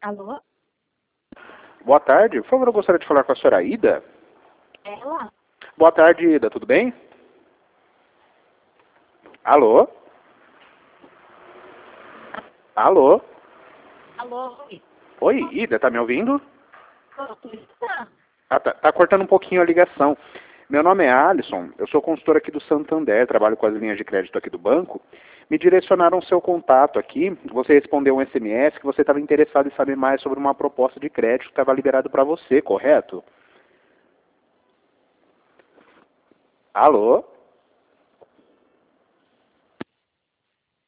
Alô? Boa tarde. Por favor, eu gostaria de falar com a senhora Ida. Ela? Boa tarde, Ida. Tudo bem? Alô? Alô? Alô? Oi. Oi, Ida, tá me ouvindo? Tô escutando. Ah, tá cortando um pouquinho a ligação. Meu nome é Alisson, eu sou consultor aqui do Santander, trabalho com as linhas de crédito aqui do banco. Me direcionaram o seu contato aqui, você respondeu um SMS que você estava interessado em saber mais sobre uma proposta de crédito que estava liberado para você, correto? Alô?